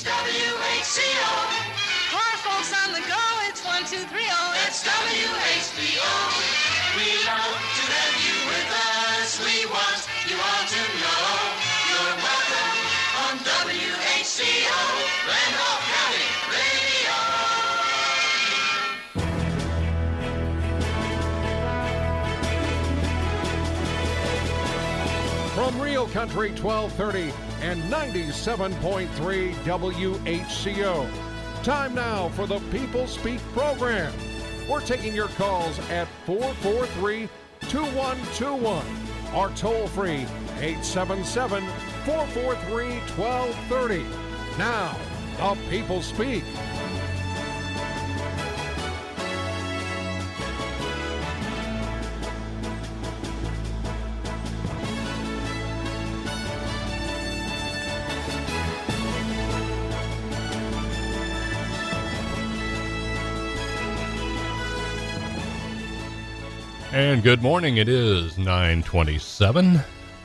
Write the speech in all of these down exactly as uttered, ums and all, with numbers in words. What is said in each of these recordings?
W H C O. For folks on the go, it's one, two, three, oh. It's W H P O. We love to have you with us. We want you all to know you're welcome on W H C O, Randolph County Radio. From Real Country twelve thirty and ninety-seven point three W H C O. Time now for the People Speak program. We're taking your calls at four four three, two one two one or toll free eight seven seven, four four three, one two three zero. Now, the People Speak. And good morning. It is nine twenty-seven.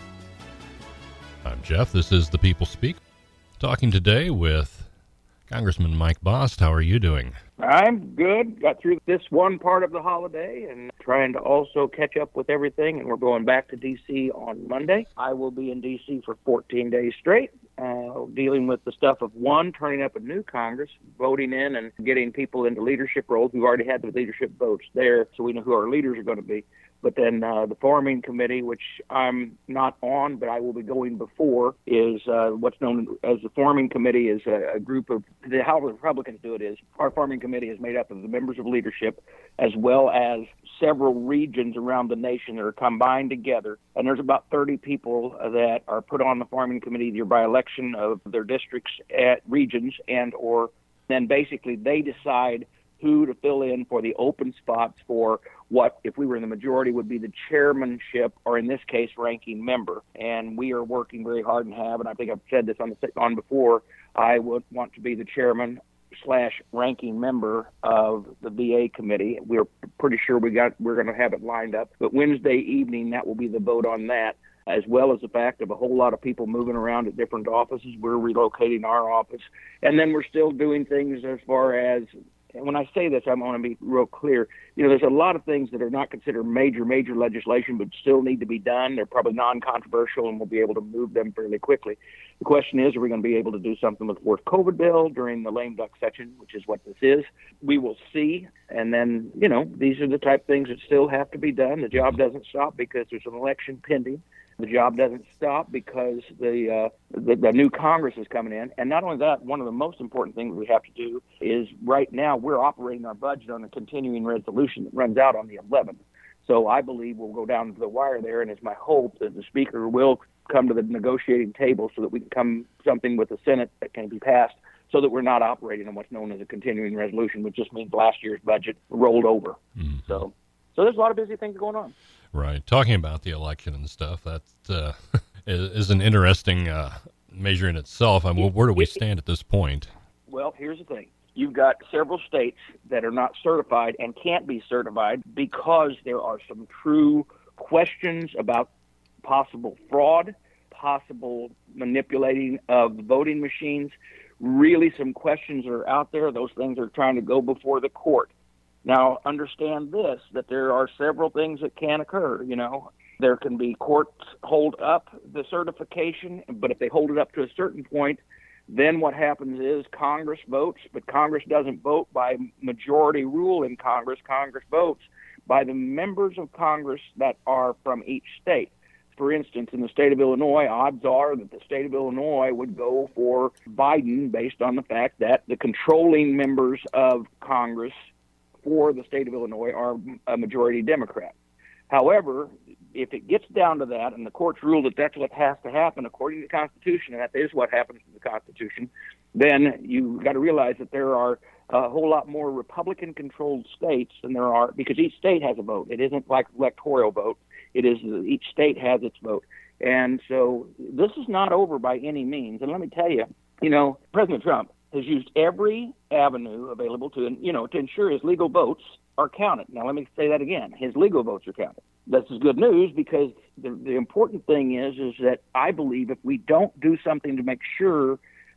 I'm Jeff. This is The People Speak. Talking today with Congressman Mike Bost. How are you doing? I'm good. Got through this one part of the holiday and trying to also catch up with everything. And we're going back to D C on Monday. I will be in D C for fourteen days straight, uh, dealing with the stuff of, one, turning up a new Congress, voting in and getting people into leadership roles. We've already had the leadership votes there, so we know who our leaders are going to be. But then uh, the forming committee, which I'm not on, but I will be going before, is uh, what's known as the forming committee, is a, a group of, the, how the Republicans do it is, our forming committee is made up of the members of leadership as well as several regions around the nation that are combined together. And there's about thirty people that are put on the forming committee either by election of their districts at regions and or then basically they decide who to fill in for the open spots for what, if we were in the majority, would be the chairmanship, or in this case, ranking member. And we are working very hard and have, and I think I've said this on the on before, I would want to be the chairman slash ranking member of the V A committee. We're pretty sure we got we're going to have it lined up. But Wednesday evening, that will be the vote on that, as well as the fact of a whole lot of people moving around at different offices. We're relocating our office. And then we're still doing things as far as, and when I say this, I want to be real clear. You know, there's a lot of things that are not considered major, major legislation, but still need to be done. They're probably non-controversial, and we'll be able to move them fairly quickly. The question is, are we going to be able to do something with the fourth COVID bill during the lame duck session, which is what this is? We will see. And then, you know, these are the type of things that still have to be done. The job doesn't stop because there's an election pending. The job doesn't stop because the, uh, the the new Congress is coming in. And not only that, one of the most important things we have to do is right now we're operating our budget on a continuing resolution that runs out on the eleventh. So I believe we'll go down to the wire there, and it's my hope that the Speaker will come to the negotiating table so that we can come something with the Senate that can be passed so that we're not operating on what's known as a continuing resolution, which just means last year's budget rolled over. Mm-hmm. So, so there's a lot of busy things going on. Right. Talking about the election and stuff, that uh, is an interesting uh, measure in itself. I mean, where do we stand at this point? Well, here's the thing. You've got several states that are not certified and can't be certified because there are some true questions about possible fraud, possible manipulating of voting machines. Really, some questions are out there. Those things are trying to go before the court. Now, understand this, that there are several things that can occur, you know. There can be courts hold up the certification, but if they hold it up to a certain point, then what happens is Congress votes, but Congress doesn't vote by majority rule in Congress. Congress votes by the members of Congress that are from each state. For instance, in the state of Illinois, odds are that the state of Illinois would go for Biden based on the fact that the controlling members of Congress for the state of Illinois are a majority Democrat. However, if it gets down to that and the courts rule that that's what has to happen according to the Constitution, and that is what happens to the Constitution, then you've got to realize that there are a whole lot more Republican-controlled states than there are, because each state has a vote. It isn't like electoral vote. It is each state has its vote. And so this is not over by any means. And let me tell you, you know, President Trump has used every avenue available to, you know, to ensure his legal votes are counted. Now, let me say that again. His legal votes are counted. This is good news because the, the important thing is, is that I believe if we don't do something to make sure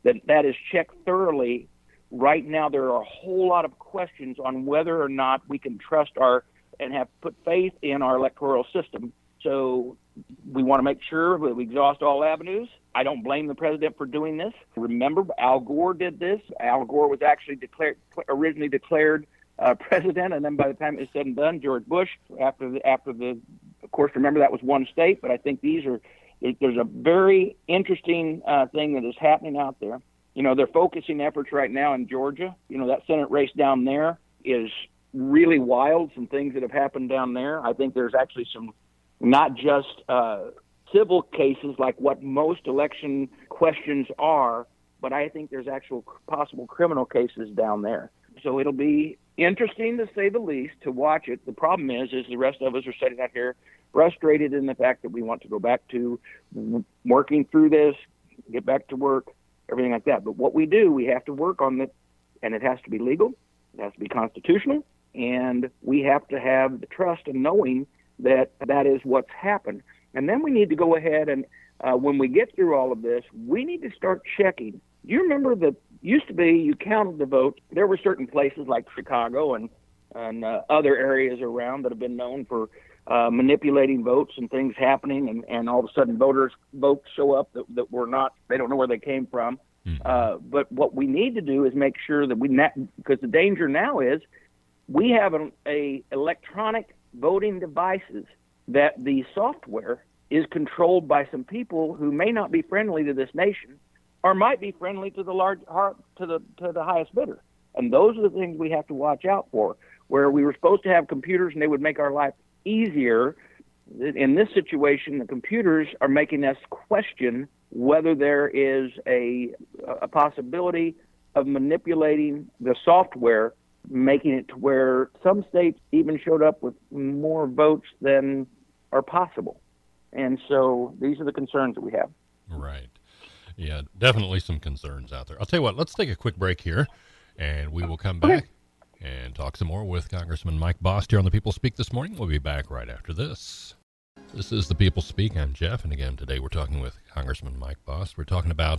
that that is checked thoroughly. Right now, there are a whole lot of questions on whether or not we can trust our and have put faith in our electoral system. So we want to make sure that we exhaust all avenues. I don't blame the president for doing this. Remember, Al Gore did this. Al Gore was actually declared originally declared uh, president, and then by the time it was said and done, George Bush, after the, after the, of course, remember that was one state, but I think these are, there's a very interesting uh, thing that is happening out there. You know, they're focusing efforts right now in Georgia. You know, that Senate race down there is really wild, some things that have happened down there. I think there's actually some, not just uh, civil cases like what most election questions are, but I think there's actual possible criminal cases down there. So it'll be interesting, to say the least, to watch it. The problem is, is the rest of us are sitting out here frustrated in the fact that we want to go back to working through this, get back to work, everything like that. But what we do, we have to work on it, and it has to be legal, it has to be constitutional, and we have to have the trust in knowing that that is what's happened. And then we need to go ahead and, uh, when we get through all of this, we need to start checking. Do you remember that used to be you counted the vote? There were certain places like Chicago and, and uh, other areas around that have been known for uh, manipulating votes and things happening, and, and all of a sudden voters votes show up that, that were not, they don't know where they came from. Mm-hmm. Uh, but what we need to do is make sure that we, not, because the danger now is we have an a electronic voting devices that the software is controlled by some people who may not be friendly to this nation, or might be friendly to the large to the to the highest bidder. And those are the things we have to watch out for. Where we were supposed to have computers and they would make our life easier, in this situation, the computers are making us question whether there is a a possibility of manipulating the software, making it to where some states even showed up with more votes than are possible. And so these are the concerns that we have. Right. Yeah, definitely some concerns out there. I'll tell you what, let's take a quick break here, and we will come back and talk some more with Congressman Mike Bost here on The People Speak this morning. We'll be back right after this. This is The People Speak. I'm Jeff, and again, today we're talking with Congressman Mike Bost. We're talking about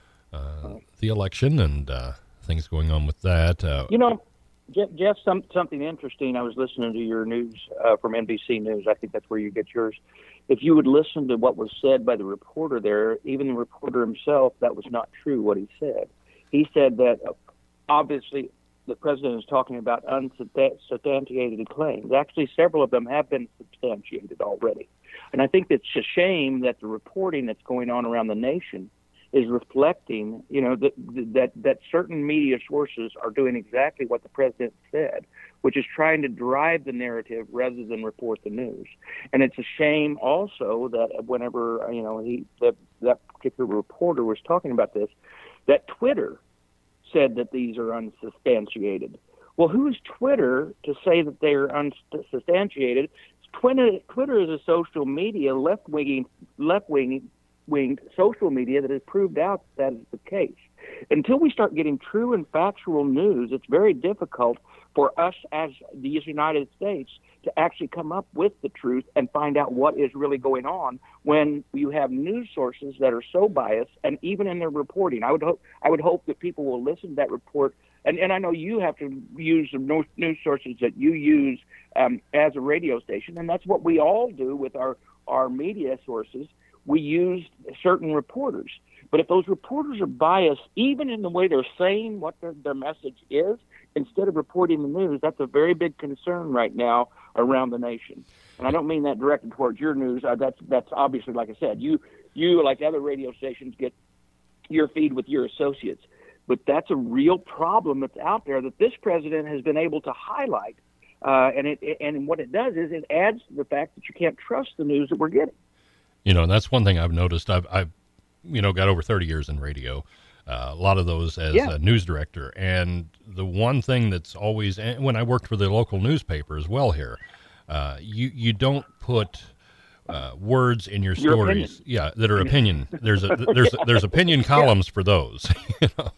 uh, the election and uh, things going on with that. Uh, you know, Jeff, Jeff some, something interesting. I was listening to your news uh, from N B C News. I think that's where you get yours. If you would listen to what was said by the reporter there, even the reporter himself, that was not true what he said. He said that uh, obviously the president is talking about unsubstantiated claims. Actually, several of them have been substantiated already. And I think it's a shame that the reporting that's going on around the nation is reflecting, you know, that that that certain media sources are doing exactly what the president said, which is trying to drive the narrative rather than report the news. And it's a shame also that whenever, you know, he that that particular reporter was talking about this, that Twitter said that these are unsubstantiated. Well, who is Twitter to say that they are unsubstantiated? Twitter, Twitter is a social media, left-wing, left-wing, winged social media that has proved out that is the case. Until we start getting true and factual news, it's very difficult for us as the United States to actually come up with the truth and find out what is really going on when you have news sources that are so biased, and even in their reporting. I would hope I would hope that people will listen to that report. And, and I know you have to use the news sources that you use um, as a radio station, and that's what we all do with our, our media sources. We use certain reporters. But if those reporters are biased, even in the way they're saying what their, their message is, instead of reporting the news, that's a very big concern right now around the nation. And I don't mean that directed towards your news. Uh, that's that's obviously, like I said, you, you like other radio stations, get your feed with your associates. But that's a real problem that's out there that this president has been able to highlight. Uh, and it and what it does is it adds to the fact that you can't trust the news that we're getting. You know, that's one thing I've noticed. I've, I've you know, got over thirty years in radio, uh, a lot of those as yeah. a news director. And the one thing that's always, and when I worked for the local newspaper as well here, uh, you, you don't put uh, words in your, your stories opinion. yeah, that are opinion. There's a, there's, a, there's opinion columns yeah. for those, you know.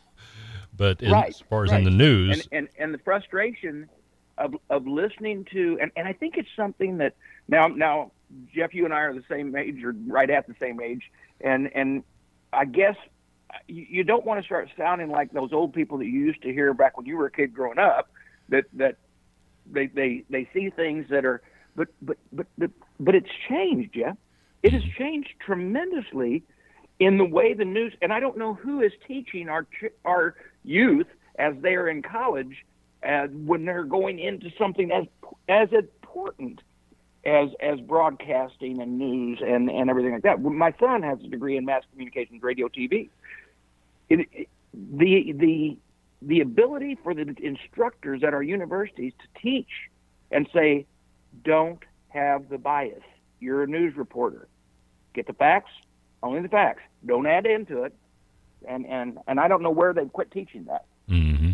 But in, right, as far as right. in the news. And, and, and the frustration of, of listening to, and, and I think it's something that now, now, Jeff, you and I are the same age or right at the same age. And, and I guess you, you don't want to start sounding like those old people that you used to hear back when you were a kid growing up, that that they they, they see things that are, but but but but, but it's changed, Jeff. It has changed tremendously in the way the news, and I don't know who is teaching our our youth as they're in college, uh, when they're going into something as as important as as broadcasting and news and, and everything like that. My son has a degree in mass communications, radio, T V. It, it, the the the ability for the instructors at our universities to teach and say, don't have the bias. You're a news reporter. Get the facts, only the facts. Don't add into it. And and, and I don't know where they've quit teaching that. Mm-hmm.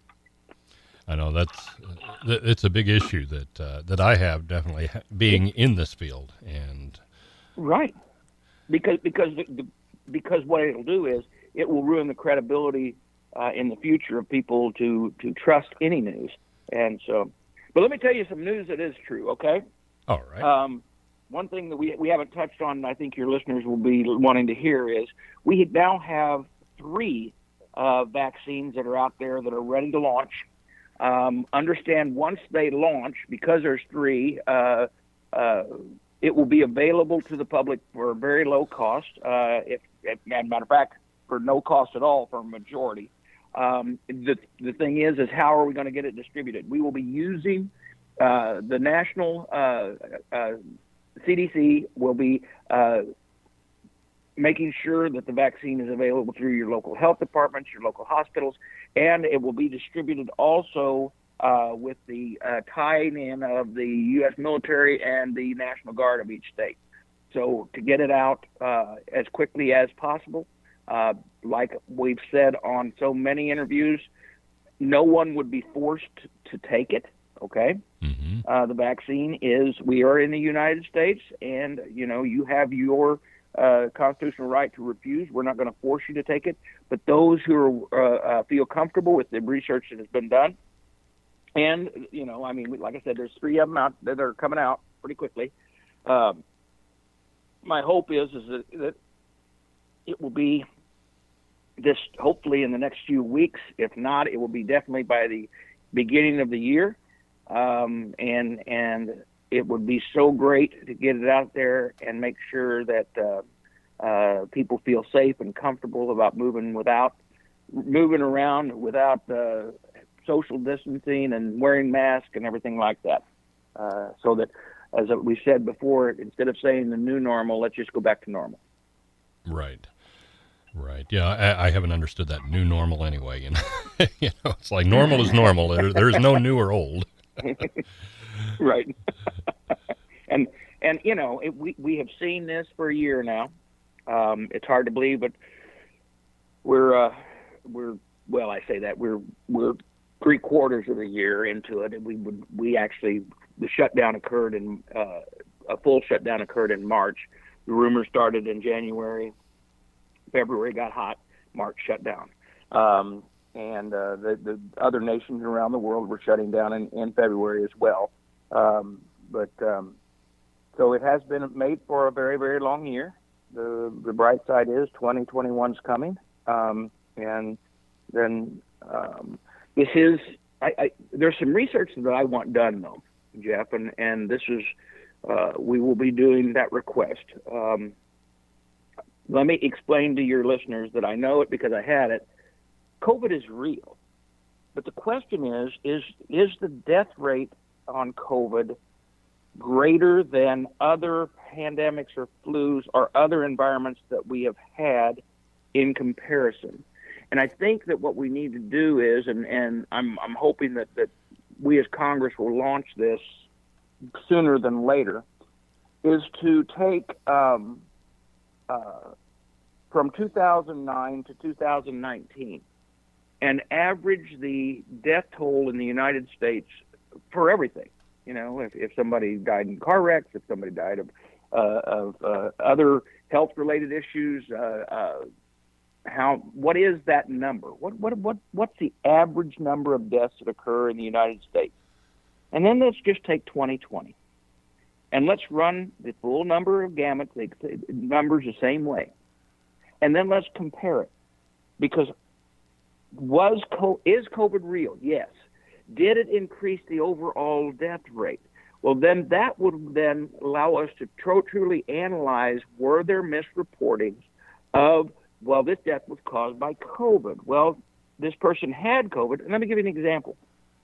I know that's it's a big issue that uh, that I have, definitely being in this field. And right, because because the, the, because what it'll do is it will ruin the credibility uh, in the future of people to to trust any news. And so, but let me tell you some news that is true. Okay. All right. Um, one thing that we we haven't touched on, and I think your listeners will be wanting to hear, is we now have three uh, vaccines that are out there that are ready to launch. Um, understand once they launch, because there's three, uh, uh, it will be available to the public for a very low cost. Uh, if, if, as a matter of fact, for no cost at all for a majority. Um, the the thing is, is how are we going to get it distributed? We will be using uh, the national uh, uh, C D C will be uh, making sure that the vaccine is available through your local health departments, your local hospitals, and it will be distributed also uh, with the uh, tying in of the U S military and the National Guard of each state. So to get it out uh, as quickly as possible, uh, like we've said on so many interviews, no one would be forced to take it, okay? Mm-hmm. Uh, the vaccine is, we are in the United States, and, you know, you have your Uh, constitutional right to refuse. We're not going to force you to take it, but those who are, uh, uh, feel comfortable with the research that has been done, and, you know, I mean, like I said, there's three of them out that are coming out pretty quickly. Um, my hope is, is that, that it will be this, hopefully in the next few weeks. If not, it will be definitely by the beginning of the year. Um, and, and, it would be so great to get it out there and make sure that uh, uh, people feel safe and comfortable about moving without moving around without uh, social distancing and wearing masks and everything like that. Uh, so that, as we said before, instead of saying the new normal, let's just go back to normal. Right. Right. Yeah, I, I haven't understood that new normal anyway. You know, you know, it's like normal is normal. There, there's no new or old. Right. and, and, you know, it, we, we have seen this for a year now. Um, it's hard to believe, but we're, uh, we're, well, I say that we're, we're three quarters of a year into it. And we would, we actually, the shutdown occurred in, uh, a full shutdown occurred in March. The rumor started in January, February got hot, March shut down. Um, and, uh, the, the other nations around the world were shutting down in, in February as well. Um, but, um, so it has been made for a very, very long year. The, the bright side is twenty twenty-one's coming. Um, and then, um, this is, I, I, there's some research that I want done though, Jeff, and, and this is, uh, we will be doing that request. Um, let me explain to your listeners that I know it because I had it. COVID is real, but the question is, is, is the death rate on COVID greater than other pandemics or flus or other environments that we have had in comparison? And I think that what we need to do is, and, and I'm, I'm hoping that, that we as Congress will launch this sooner than later, is to take um, uh, from two thousand nine to two thousand nineteen and average the death toll in the United States for everything. You know, if, if somebody died in car wrecks, if somebody died of, uh, of uh, other health-related issues, uh, uh, how what is that number? What what what what's the average number of deaths that occur in the United States? And then let's just take twenty twenty, and let's run the full number of gamut the numbers the same way, and then let's compare it. because was is COVID real? Yes. Did it increase the overall death rate? Well, then that would then allow us to tro- truly analyze, were there misreportings of, well, this death was caused by COVID. Well, this person had COVID. And let me give you an example.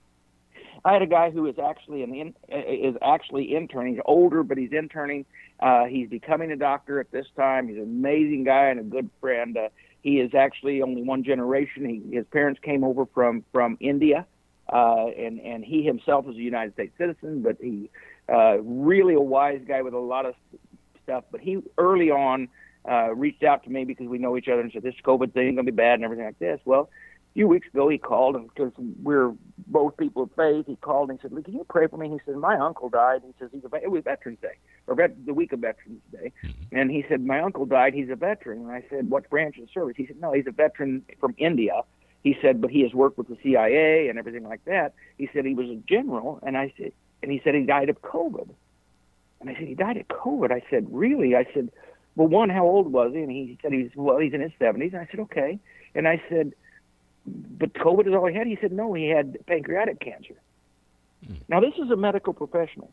I had a guy who is actually an in, is actually interning. He's older, but he's interning. Uh, he's becoming a doctor at this time. He's an amazing guy and a good friend. Uh, he is actually only one generation. He, his parents came over from from India, uh, and and he himself is a United States citizen. But he uh, really a wise guy with a lot of stuff. But he early on uh, reached out to me because we know each other and said, "This COVID thing is going to be bad and everything like this." Well, a few weeks ago, he called, and because we're both people of faith, he called and he said, "Lee, can you pray for me?" He said, "My uncle died." He says, he's a, it was Veterans Day, or vet, the week of Veterans Day. Mm-hmm. And he said, "My uncle died. He's a veteran." And I said, "What branch of the service?" He said, "No, he's a veteran from India." He said, "But he has worked with the C I A and everything like that." He said, "He was a general." And I said, and he said, "He died of COVID." And I said, "He died of COVID?" I said, "Really?" I said, "Well, one, how old was he?" And he said, "He's well, he's in his seventies." And I said, "Okay." And I said, "But COVID is all he had?" He said, "No, he had pancreatic cancer." Mm. Now, this is a medical professional.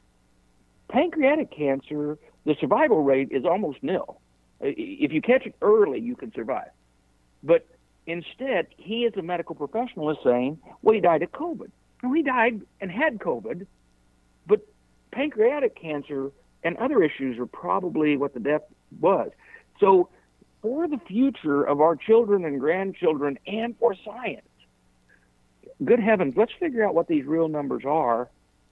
Pancreatic cancer, the survival rate is almost nil. If you catch it early, you can survive. But instead, he as a medical professional is saying, well, he died of COVID. No, he died and had COVID, but pancreatic cancer and other issues are probably what the death was. So for the future of our children and grandchildren and for science, good heavens, let's figure out what these real numbers are.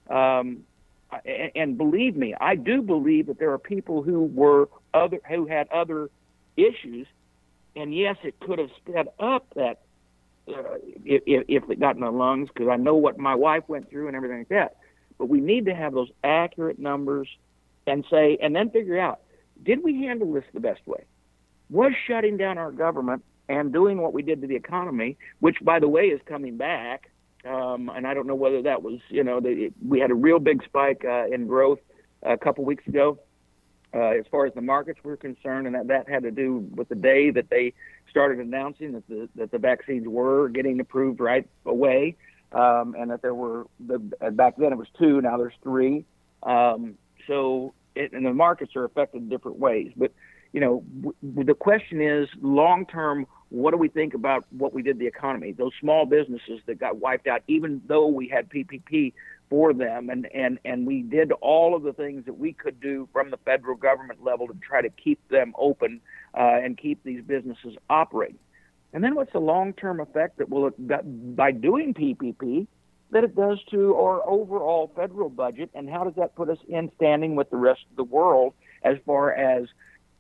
Um, and, and believe me, I do believe that there are people who were other who had other issues, and yes, it could have sped up that uh, if, if it got in the lungs, because I know what my wife went through and everything like that. But we need to have those accurate numbers and say, and then figure out, did we handle this the best way? Was shutting down our government and doing what we did to the economy, which, by the way, is coming back. Um, and I don't know whether that was, you know, the, we had a real big spike uh, in growth a couple weeks ago uh, as far as the markets were concerned. And that, that had to do with the day that they started announcing that the, that the vaccines were getting approved right away. Um, and that there were, the, back then it was two, now there's three. Um, so, it, and the markets are affected in different ways. But, you know, w- the question is, long-term, what do we think about what we did to the economy? Those small businesses that got wiped out, even though we had P P P for them, and, and, and we did all of the things that we could do from the federal government level to try to keep them open uh, and keep these businesses operating. And then what's the long-term effect that will, by doing P P P, that it does to our overall federal budget, and how does that put us in standing with the rest of the world as far as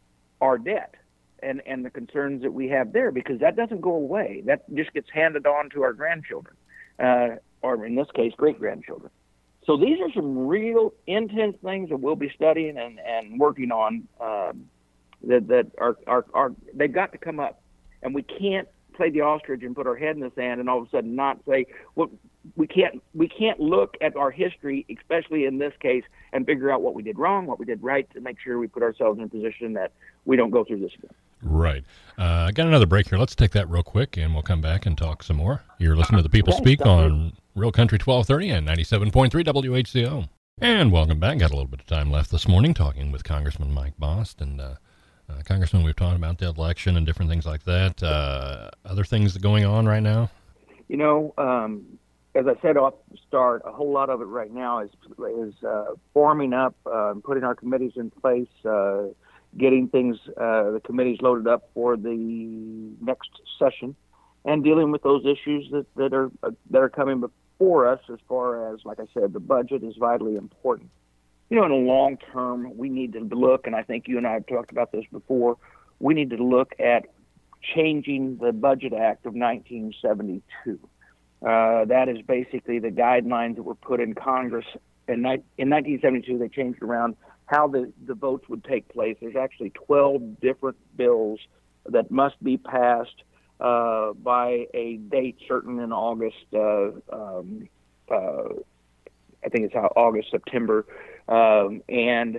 our debt and, and the concerns that we have there? Because that doesn't go away. That just gets handed on to our grandchildren, uh, or in this case, great-grandchildren. So these are some real intense things that we'll be studying and, and working on um, that, that are, are, are, they've got to come up. And we can't play the ostrich and put our head in the sand and all of a sudden not say, well, we can't we can't look at our history, especially in this case, and figure out what we did wrong, what we did right, to make sure we put ourselves in a position that we don't go through this again. Right. Uh, I got another break here. Let's take that real quick, and we'll come back and talk some more. You're listening to The People Speak on Real Country twelve thirty and ninety-seven point three W H C O. And welcome back. Got a little bit of time left this morning talking with Congressman Mike Bost. And, uh, uh, Congressman, we've talked about the election and different things like that. Uh, other things going on right now? You know, um, as I said off the start, a whole lot of it right now is is uh, forming up, uh, putting our committees in place, uh, getting things, uh, the committees loaded up for the next session, and dealing with those issues that, that are uh, that are coming before us. As far as, like I said, the budget is vitally important. You know, in the long term, we need to look, and I think you and I have talked about this before, we need to look at changing the Budget Act of nineteen seventy-two. Uh, that is basically the guidelines that were put in Congress. In, in nineteen seventy-two, they changed around how the, the votes would take place. There's actually twelve different bills that must be passed uh, by a date certain in August. Uh, um, uh, I think it's August, September. Um, and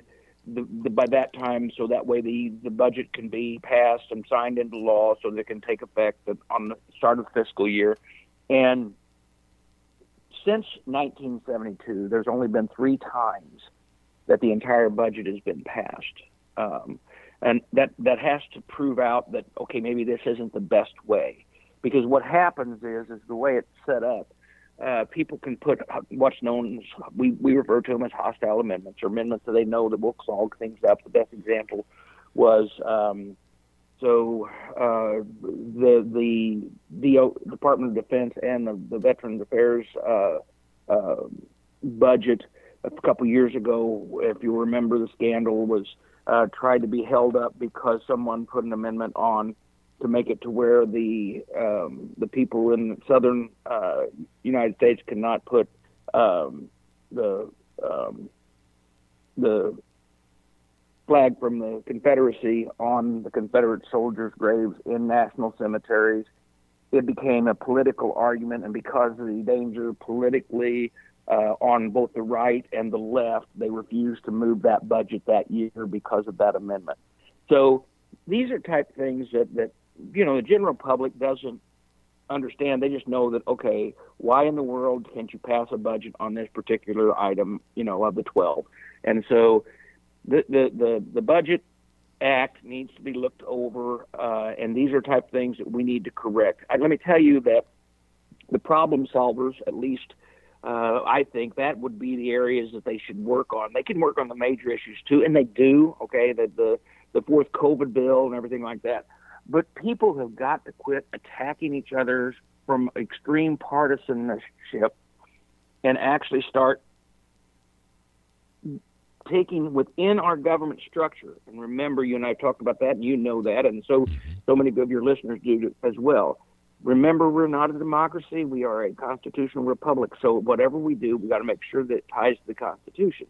the, the, by that time, so that way the, the budget can be passed and signed into law so that it can take effect on the start of the fiscal year. And since nineteen seventy-two, there's only been three times that the entire budget has been passed. Um, and that, that has to prove out that, okay, maybe this isn't the best way. Because what happens is, is the way it's set up, uh, people can put what's known as, we, we refer to them as hostile amendments, or amendments that they know that will clog things up. The best example was, um, so uh, the the the Department of Defense and the, the Veterans Affairs uh, uh, budget a couple years ago, if you remember the scandal, was uh, tried to be held up because someone put an amendment on to make it to where the um, the people in southern uh, United States cannot put um, the um, the flag from the Confederacy on the Confederate soldiers' graves in national cemeteries. It became a political argument, and because of the danger politically uh, on both the right and the left, they refused to move that budget that year because of that amendment. So these are type of things that, that you know, the general public doesn't understand. They just know that, okay, why in the world can't you pass a budget on this particular item, you know, of the twelve? And so the the, the, the Budget Act needs to be looked over, uh, and these are type of things that we need to correct. I, let me tell you that the problem solvers, at least uh, I think that would be the areas that they should work on. They can work on the major issues too, and they do, okay, the, the, the fourth COVID bill and everything like that. But people have got to quit attacking each other from extreme partisanship and actually start taking within our government structure. And remember, you and I talked about that, and you know that, and so so many of your listeners do as well. Remember, we're not a democracy. We are a constitutional republic. So whatever we do, we got to make sure that it ties to the Constitution.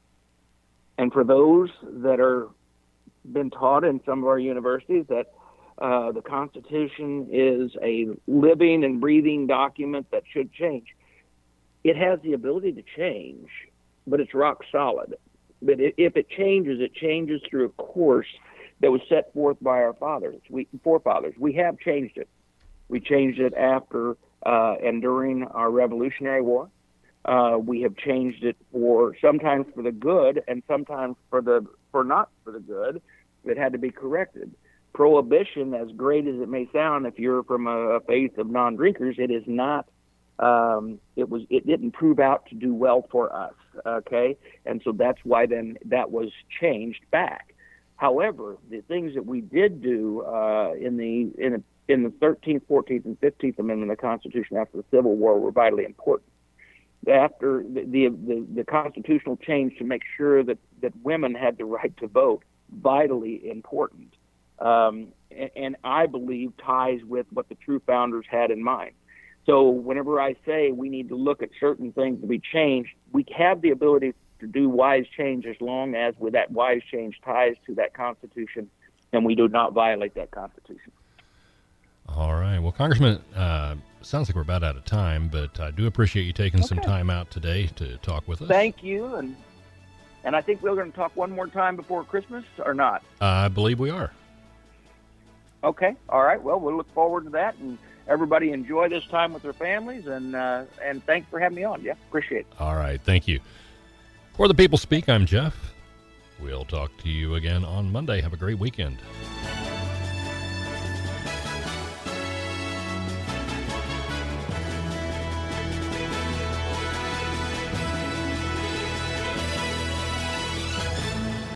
And for those that are been taught in some of our universities that uh, the Constitution is a living and breathing document that should change, it has the ability to change, but it's rock solid. But if it changes, it changes through a course that was set forth by our fathers, we forefathers. We have changed it. We changed it after uh, and during our Revolutionary War. Uh, we have changed it for sometimes for the good and sometimes for the for not for the good. It had to be corrected. Prohibition, as great as it may sound, if you're from a faith of non-drinkers, it is not. Um, it was. It didn't prove out to do well for us. Okay, and so that's why then that was changed back. However, the things that we did do uh, in the in the, in the thirteenth, fourteenth, and fifteenth Amendment of the Constitution after the Civil War were vitally important. After the the, the, the constitutional change to make sure that, that women had the right to vote, vitally important, um, and, and I believe ties with what the true founders had in mind. So whenever I say we need to look at certain things to be changed, we have the ability to do wise change as long as with that wise change ties to that Constitution and we do not violate that Constitution. All right. Well, Congressman, uh, sounds like we're about out of time, but I do appreciate you taking okay. some time out today to talk with us. Thank you. And and I think we're going to talk one more time before Christmas, or not? Uh, I believe we are. Okay. All right. Well, we'll look forward to that, and everybody enjoy this time with their families, and uh, and thanks for having me on. Yeah, appreciate it. All right. Thank you. For the People Speak, I'm Jeff. We'll talk to you again on Monday. Have a great weekend.